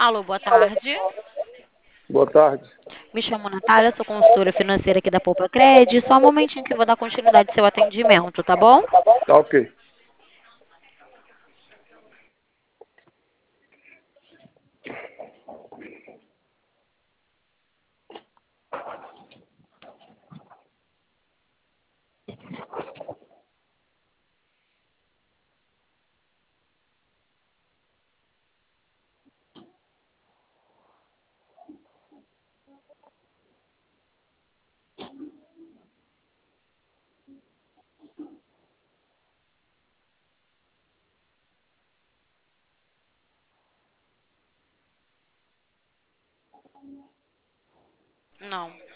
Alô, boa tarde. Boa tarde. Me chamo Natália, sou consultora financeira aqui da Poupa Cred. Só um momentinho que eu vou dar continuidade ao seu atendimento, tá bom? Tá ok. Não.